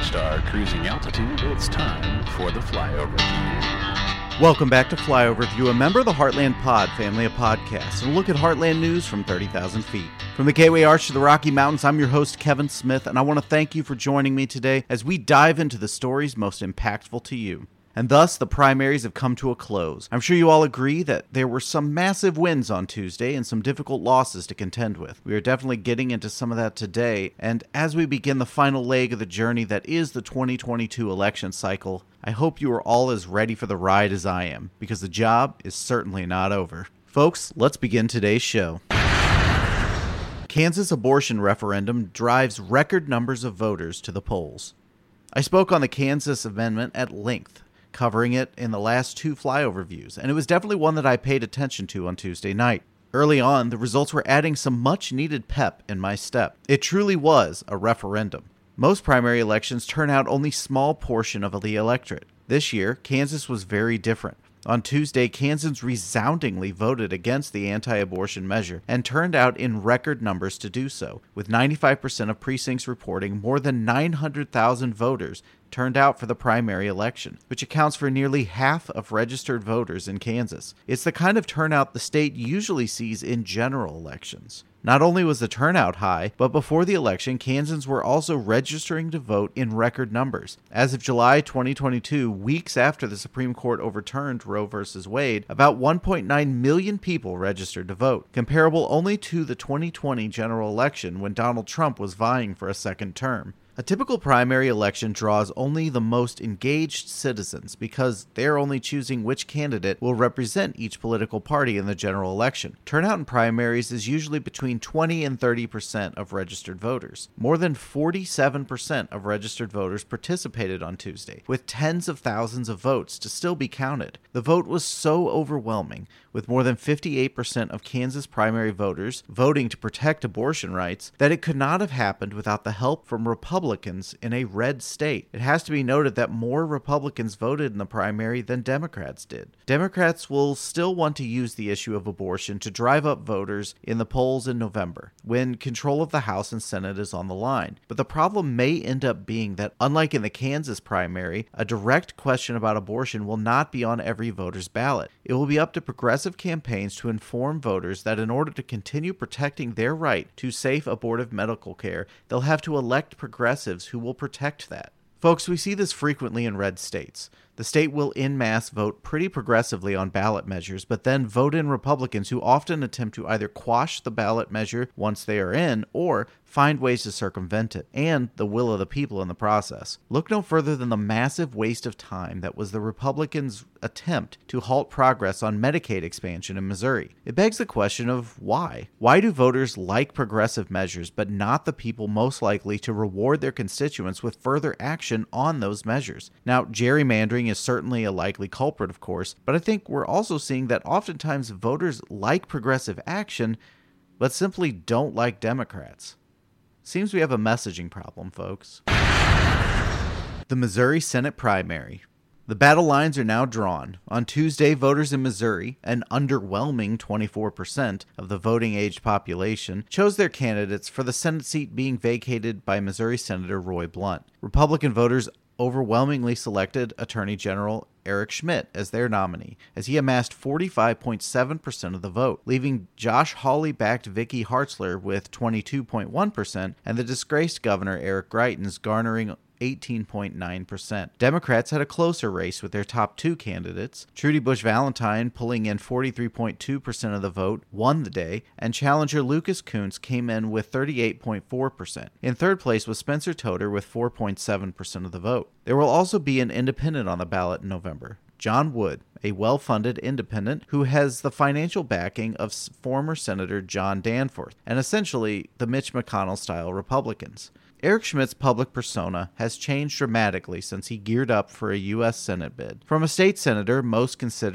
star cruising altitude, it's time for the Flyover View. Welcome back to Flyover View, a member of the Heartland Pod family of podcasts, and a look at Heartland news from 30,000 feet. From the Gateway Arch to the Rocky Mountains, I'm your host, Kevin Smith, and I want to thank you for joining me today as we dive into the stories most impactful to you. And thus, the primaries have come to a close. I'm sure you all agree that there were some massive wins on Tuesday and some difficult losses to contend with. We are definitely getting into some of that today, and as we begin the final leg of the journey that is the 2022 election cycle, I hope you are all as ready for the ride as I am, because the job is certainly not over. Folks, let's begin today's show. Kansas abortion referendum drives record numbers of voters to the polls. I spoke on the Kansas amendment at length, covering it in the last two Flyover Views, and it was definitely one that I paid attention to on Tuesday night. Early on, the results were adding some much-needed pep in my step. It truly was a referendum. Most primary elections turn out only a small portion of the electorate. This year, Kansas was very different. On Tuesday, Kansans resoundingly voted against the anti-abortion measure and turned out in record numbers to do so, with 95% of precincts reporting more than 900,000 voters turned out for the primary election, which accounts for nearly half of registered voters in Kansas. It's the kind of turnout the state usually sees in general elections. Not only was the turnout high, but before the election, Kansans were also registering to vote in record numbers. As of July 2022, weeks after the Supreme Court overturned Roe v. Wade, about 1.9 million people registered to vote, comparable only to the 2020 general election when Donald Trump was vying for a second term. A typical primary election draws only the most engaged citizens because they're only choosing which candidate will represent each political party in the general election. Turnout in primaries is usually between 20 and 30% of registered voters. More than 47% of registered voters participated on Tuesday, with tens of thousands of votes to still be counted. The vote was so overwhelming, with more than 58% of Kansas primary voters voting to protect abortion rights, that it could not have happened without the help from Republicans in a red state. It has to be noted that more Republicans voted in the primary than Democrats did. Democrats will still want to use the issue of abortion to drive up voters in the polls in November, when control of the House and Senate is on the line. But the problem may end up being that, unlike in the Kansas primary, a direct question about abortion will not be on every voter's ballot. It will be up to progressive campaigns to inform voters that in order to continue protecting their right to safe abortive medical care, they'll have to elect progressives who will protect that. Folks, we see this frequently in red states. The state will en masse vote pretty progressively on ballot measures, but then vote in Republicans who often attempt to either quash the ballot measure once they are in, or find ways to circumvent it, and the will of the people in the process. Look no further than the massive waste of time that was the Republicans' attempt to halt progress on Medicaid expansion in Missouri. It begs the question of why. Why do voters like progressive measures, but not the people most likely to reward their constituents with further action on those measures? Now, gerrymandering is certainly a likely culprit, of course, but I think we're also seeing that oftentimes voters like progressive action, but simply don't like Democrats. Seems we have a messaging problem, folks. The Missouri Senate primary. The battle lines are now drawn. On Tuesday, voters in Missouri, an underwhelming 24% of the voting-age population, chose their candidates for the Senate seat being vacated by Missouri Senator Roy Blunt. Republican voters overwhelmingly selected Attorney General Eric Schmitt as their nominee, as he amassed 45.7% of the vote, leaving Josh Hawley-backed Vicky Hartzler with 22.1% and the disgraced Governor Eric Greitens garnering 18.9%. Democrats had a closer race with their top two candidates. Trudy Busch Valentine, pulling in 43.2% of the vote, won the day, and challenger Lucas Kunce came in with 38.4%. In third place was Spencer Toder with 4.7% of the vote. There will also be an independent on the ballot in November. John Wood, a well-funded independent who has the financial backing of former Senator John Danforth, and essentially the Mitch McConnell-style Republicans. Eric Schmitt's public persona has changed dramatically since he geared up for a U.S. Senate bid. From a state senator most considered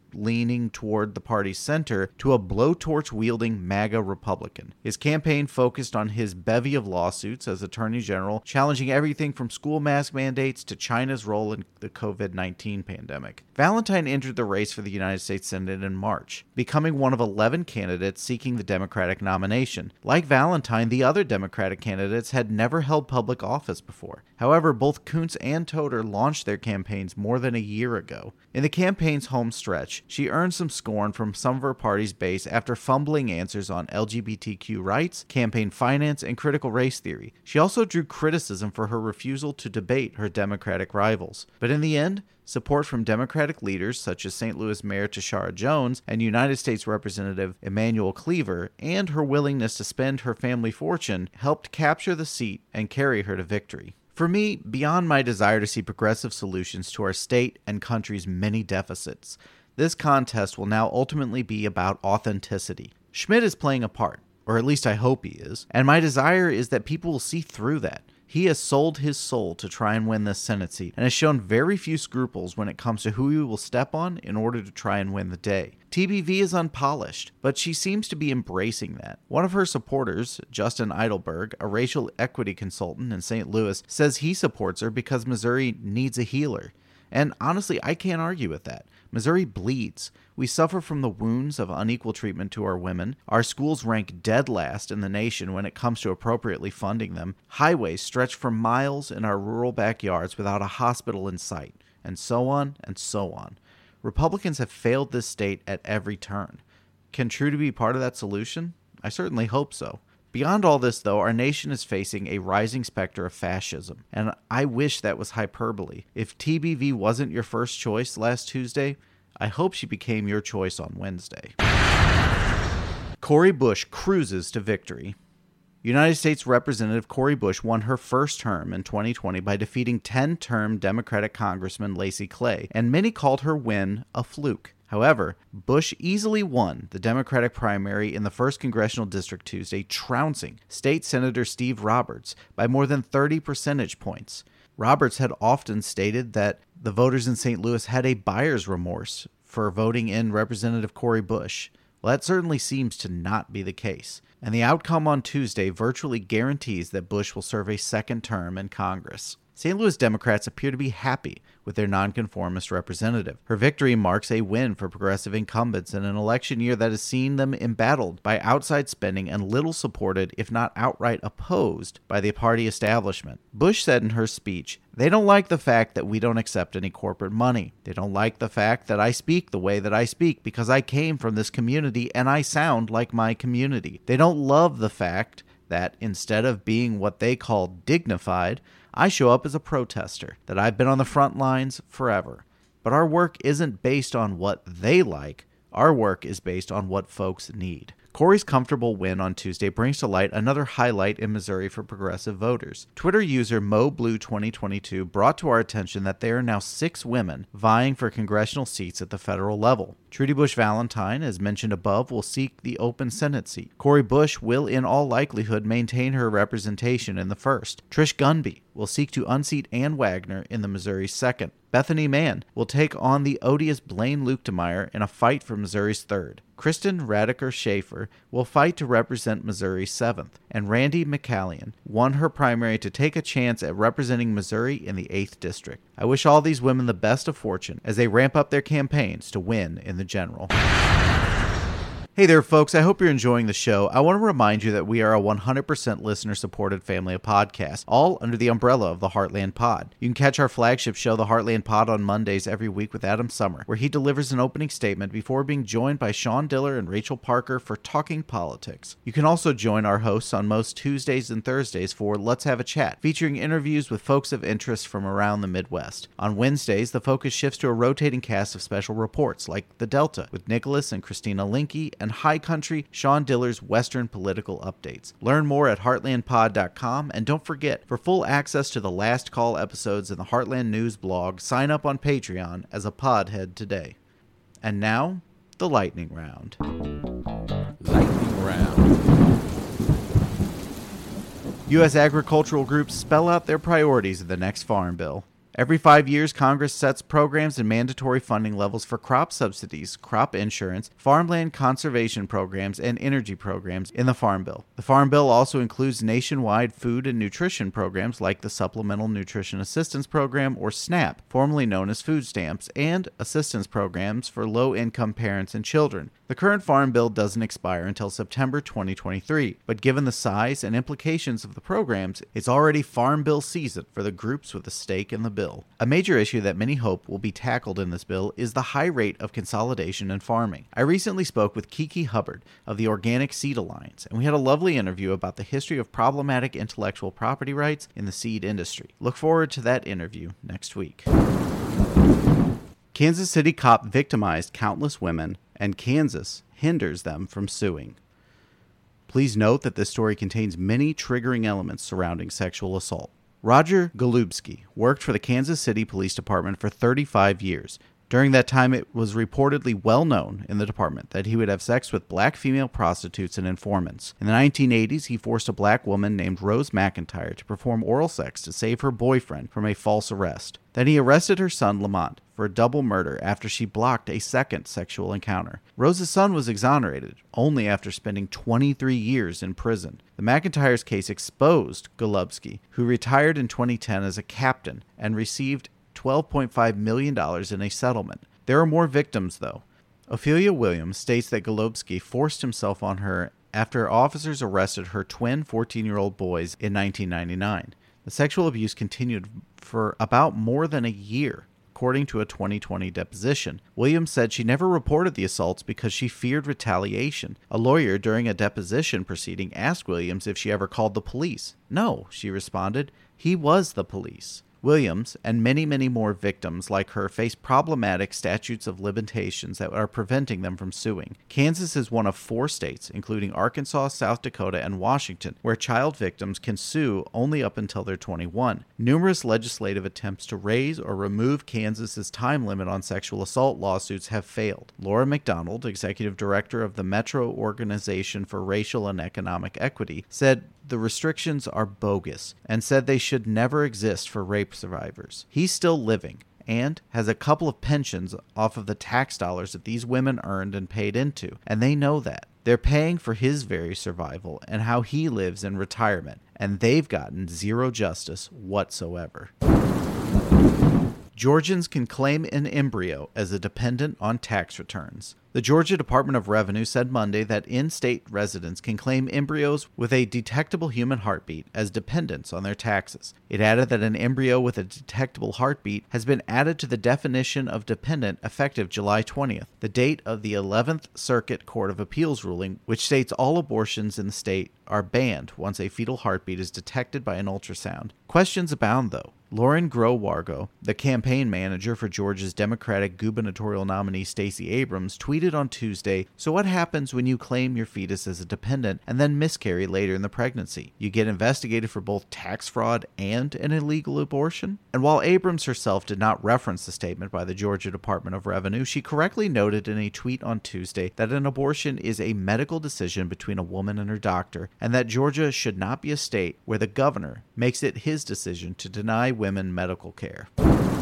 leaning toward the party's center to a blowtorch-wielding MAGA Republican. His campaign focused on his bevy of lawsuits as Attorney General, challenging everything from school mask mandates to China's role in the COVID-19 pandemic. Valentine entered the race for the United States Senate in March, becoming one of 11 candidates seeking the Democratic nomination. Like Valentine, the other Democratic candidates had never held public office before. However, both Kuntz and Toder launched their campaigns more than a year ago. In the campaign's home stretch, she earned some scorn from some of her party's base after fumbling answers on LGBTQ rights, campaign finance, and critical race theory. She also drew criticism for her refusal to debate her Democratic rivals. But in the end, support from Democratic leaders such as St. Louis Mayor Tishaura Jones and United States Representative Emanuel Cleaver, and her willingness to spend her family fortune helped capture the seat and carry her to victory. For me, beyond my desire to see progressive solutions to our state and country's many deficits, this contest will now ultimately be about authenticity. Schmidt is playing a part, or at least I hope he is, and my desire is that people will see through that. He has sold his soul to try and win this Senate seat, and has shown very few scruples when it comes to who he will step on in order to try and win the day. TBV is unpolished, but she seems to be embracing that. One of her supporters, Justin Eidelberg, a racial equity consultant in St. Louis, says he supports her because Missouri needs a healer. And honestly, I can't argue with that. Missouri bleeds. We suffer from the wounds of unequal treatment to our women. Our schools rank dead last in the nation when it comes to appropriately funding them. Highways stretch for miles in our rural backyards without a hospital in sight. And so on and so on. Republicans have failed this state at every turn. Can Trudy be part of that solution? I certainly hope so. Beyond all this, though, our nation is facing a rising specter of fascism, and I wish that was hyperbole. If TBV wasn't your first choice last Tuesday, I hope she became your choice on Wednesday. Cori Bush cruises to victory. United States Representative Cori Bush won her first term in 2020 by defeating 10-term Democratic Congressman Lacy Clay, and many called her win a fluke. However, Bush easily won the Democratic primary in the 1st Congressional District Tuesday, trouncing State Senator Steve Roberts by more than 30 percentage points. Roberts had often stated that the voters in St. Louis had a buyer's remorse for voting in Representative Cori Bush. Well, that certainly seems to not be the case, and the outcome on Tuesday virtually guarantees that Bush will serve a second term in Congress. St. Louis Democrats appear to be happy with their nonconformist representative. Her victory marks a win for progressive incumbents in an election year that has seen them embattled by outside spending and little supported, if not outright opposed, by the party establishment. Bush said in her speech, "They don't like the fact that we don't accept any corporate money. They don't like the fact that I speak the way that I speak because I came from this community and I sound like my community. They don't love the fact that instead of being what they call dignified, I show up as a protester, that I've been on the front lines forever. But our work isn't based on what they like. Our work is based on what folks need." Cori's comfortable win on Tuesday brings to light another highlight in Missouri for progressive voters. Twitter user MoBlue2022 brought to our attention that there are now 6 women vying for congressional seats at the federal level. Trudy Bush Valentine, as mentioned above, will seek the open Senate seat. Cori Bush will in all likelihood maintain her representation in the 1st. Trish Gunby will seek to unseat Ann Wagner in the Missouri 2nd. Bethany Mann will take on the odious Blaine Luetkemeyer in a fight for Missouri's 3rd. Kristen Radiker Schaefer will fight to represent Missouri's 7th. And Randy McCallion won her primary to take a chance at representing Missouri in the 8th District. I wish all these women the best of fortune as they ramp up their campaigns to win in the general. Hey there, folks. I hope you're enjoying the show. I want to remind you that we are a 100% listener-supported family of podcasts, all under the umbrella of the Heartland Pod. You can catch our flagship show, the Heartland Pod, on Mondays every week with Adam Summer, where he delivers an opening statement before being joined by Sean Diller and Rachel Parker for Talking Politics. You can also join our hosts on most Tuesdays and Thursdays for Let's Have a Chat, featuring interviews with folks of interest from around the Midwest. On Wednesdays, the focus shifts to a rotating cast of special reports, like The Delta, with Nicholas and Christina Linke, and High Country, Sean Diller's Western political updates. Learn more at heartlandpod.com, and don't forget, for full access to the Last Call episodes in the Heartland News blog, sign up on Patreon as a podhead today. And now, the lightning round. Lightning round. U.S. agricultural groups spell out their priorities in the next farm bill. Every 5 years, Congress sets programs and mandatory funding levels for crop subsidies, crop insurance, farmland conservation programs, and energy programs in the Farm Bill. The Farm Bill also includes nationwide food and nutrition programs like the Supplemental Nutrition Assistance Program, or SNAP, formerly known as food stamps, and assistance programs for low-income parents and children. The current Farm Bill doesn't expire until September 2023, but given the size and implications of the programs, it's already Farm Bill season for the groups with a stake in the bill. A major issue that many hope will be tackled in this bill is the high rate of consolidation in farming. I recently spoke with Kiki Hubbard of the Organic Seed Alliance, and we had a lovely interview about the history of problematic intellectual property rights in the seed industry. Look forward to that interview next week. Kansas City cop victimized countless women, and Kansas hinders them from suing. Please note that this story contains many triggering elements surrounding sexual assault. Roger Golubski worked for the Kansas City Police Department for 35 years. During that time, it was reportedly well known in the department that he would have sex with black female prostitutes and informants. In the 1980s, he forced a black woman named Rose McIntyre to perform oral sex to save her boyfriend from a false arrest. Then he arrested her son, Lamont, for a double murder after she blocked a second sexual encounter. Rose's son was exonerated only after spending 23 years in prison. The McIntyre's case exposed Golubski, who retired in 2010 as a captain and received $12.5 million in a settlement. There are more victims, though. Ophelia Williams states that Golubski forced himself on her after officers arrested her twin 14-year-old boys in 1999. The sexual abuse continued for about more than a year, according to a 2020 deposition. Williams said she never reported the assaults because she feared retaliation. A lawyer during a deposition proceeding asked Williams if she ever called the police. No, she responded. He was the police. Williams and many, many more victims like her face problematic statutes of limitations that are preventing them from suing. Kansas is one of 4 states, including Arkansas, South Dakota, and Washington, where child victims can sue only up until they're 21. Numerous legislative attempts to raise or remove Kansas's time limit on sexual assault lawsuits have failed. Laura McDonald, executive director of the Metro Organization for Racial and Economic Equity, said the restrictions are bogus and said they should never exist for rape survivors. He's still living and has a couple of pensions off of the tax dollars that these women earned and paid into, and they know that. They're paying for his very survival and how he lives in retirement, and they've gotten zero justice whatsoever. Georgians can claim an embryo as a dependent on tax returns. The Georgia Department of Revenue said Monday that in-state residents can claim embryos with a detectable human heartbeat as dependents on their taxes. It added that an embryo with a detectable heartbeat has been added to the definition of dependent effective July 20th, the date of the 11th Circuit Court of Appeals ruling, which states all abortions in the state are banned once a fetal heartbeat is detected by an ultrasound. Questions abound, though. Lauren Grow-Wargo, the campaign manager for Georgia's Democratic gubernatorial nominee Stacey Abrams, tweeted on Tuesday, "So what happens when you claim your fetus as a dependent and then miscarry later in the pregnancy? You get investigated for both tax fraud and an illegal abortion?" And while Abrams herself did not reference the statement by the Georgia Department of Revenue, she correctly noted in a tweet on Tuesday that an abortion is a medical decision between a woman and her doctor, and that Georgia should not be a state where the governor makes it his decision to deny women medical care.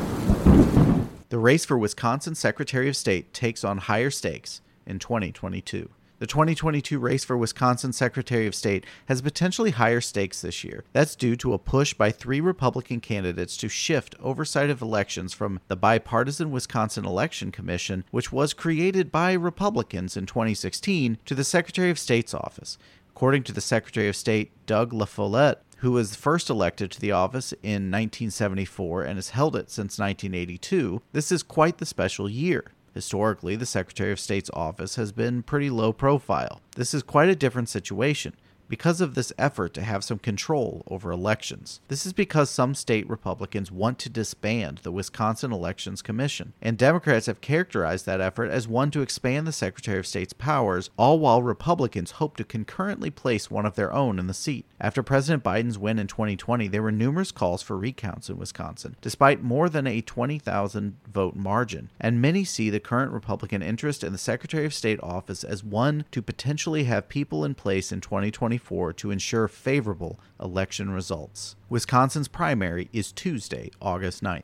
The race for Wisconsin Secretary of State takes on higher stakes in 2022. The 2022 race for Wisconsin Secretary of State has potentially higher stakes this year. That's due to a push by 3 Republican candidates to shift oversight of elections from the bipartisan Wisconsin Election Commission, which was created by Republicans in 2016, to the Secretary of State's office. According to the Secretary of State, Doug LaFollette, who was first elected to the office in 1974 and has held it since 1982, this is quite the special year. Historically, the Secretary of State's office has been pretty low profile. This is quite a different situation because of this effort to have some control over elections. This is because some state Republicans want to disband the Wisconsin Elections Commission, and Democrats have characterized that effort as one to expand the Secretary of State's powers, all while Republicans hope to concurrently place one of their own in the seat. After President Biden's win in 2020, there were numerous calls for recounts in Wisconsin, despite more than a 20,000 vote margin, and many see the current Republican interest in the Secretary of State office as one to potentially have people in place in 2024 2024 to ensure favorable election results. Wisconsin's primary is Tuesday, August 9th.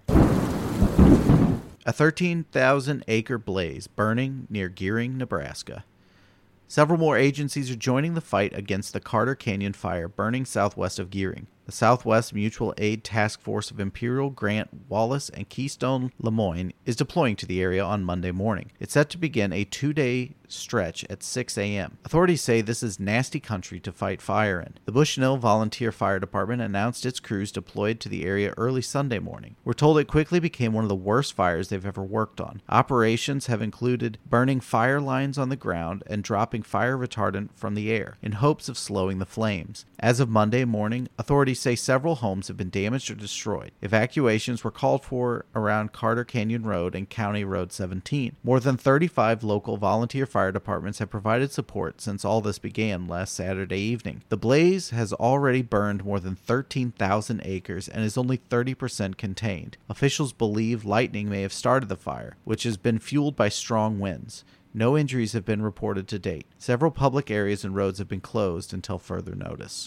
A 13,000-acre blaze burning near Gearing, Nebraska. Several more agencies are joining the fight against the Carter Canyon fire burning southwest of Gearing. The Southwest Mutual Aid Task Force of Imperial, Grant, Wallace, and Keystone Lemoyne is deploying to the area on Monday morning. It's set to begin a 2-day stretch at 6 a.m. Authorities say this is nasty country to fight fire in. The Bushnell Volunteer Fire Department announced its crews deployed to the area early Sunday morning. We're told it quickly became one of the worst fires they've ever worked on. Operations have included burning fire lines on the ground and dropping fire retardant from the air in hopes of slowing the flames. As of Monday morning, authorities say several homes have been damaged or destroyed. Evacuations were called for around Carter Canyon Road and County Road 17. More than 35 local volunteer fire departments have provided support since all this began last Saturday evening. The blaze has already burned more than 13,000 acres and is only 30% contained. Officials believe lightning may have started the fire, which has been fueled by strong winds. No injuries have been reported to date. Several public areas and roads have been closed until further notice.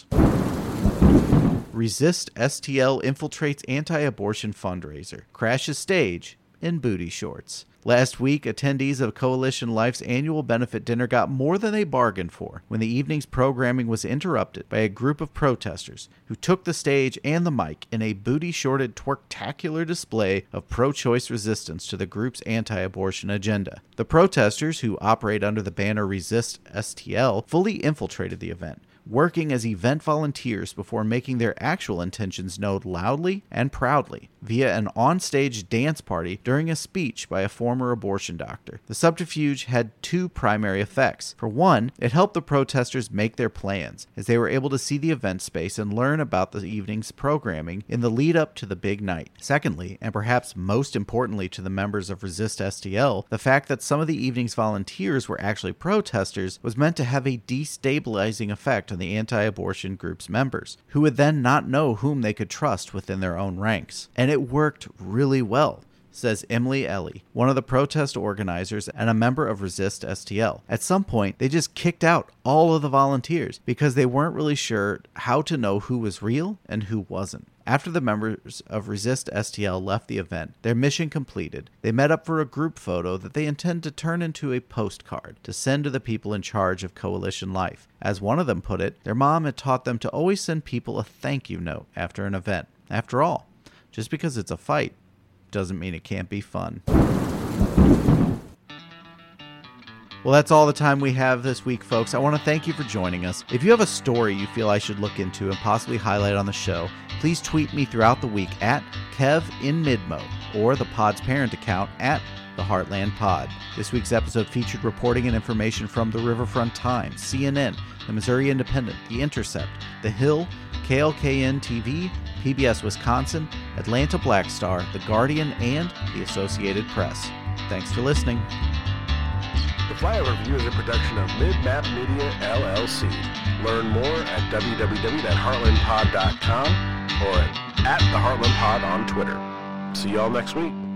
Resist STL infiltrates anti-abortion fundraiser. Crashes stage in booty shorts. Last week, attendees of Coalition Life's annual benefit dinner got more than they bargained for when the evening's programming was interrupted by a group of protesters who took the stage and the mic in a booty-shorted twerktacular display of pro-choice resistance to the group's anti-abortion agenda. The protesters, who operate under the banner Resist STL, fully infiltrated the event, working as event volunteers before making their actual intentions known loudly and proudly via an on-stage dance party during a speech by a former abortion doctor. The subterfuge had two primary effects. For one, it helped the protesters make their plans, as they were able to see the event space and learn about the evening's programming in the lead-up to the big night. Secondly, and perhaps most importantly to the members of Resist STL, the fact that some of the evening's volunteers were actually protesters was meant to have a destabilizing effect on the anti-abortion group's members, who would then not know whom they could trust within their own ranks. And it worked really well, says Emily Ellie, one of the protest organizers and a member of Resist STL. At some point, they just kicked out all of the volunteers because they weren't really sure how to know who was real and who wasn't. After the members of Resist STL left the event, their mission completed, they met up for a group photo that they intend to turn into a postcard to send to the people in charge of Coalition Life. As one of them put it, their mom had taught them to always send people a thank you note after an event. After all, just because it's a fight doesn't mean it can't be fun. Well, that's all the time we have this week, folks. I want to thank you for joining us. If you have a story you feel I should look into and possibly highlight on the show, please tweet me throughout the week at KevInMidmo or the pod's parent account at the Heartland Pod. This week's episode featured reporting and information from the Riverfront Times, CNN, the Missouri Independent, The Intercept, The Hill, KLKN TV, PBS Wisconsin, Atlanta Black Star, The Guardian, and the Associated Press. Thanks for listening. The Flyover Review is a production of Mid-Map Media, LLC. Learn more at www.heartlandpod.com or at the Heartland Pod on Twitter. See y'all next week.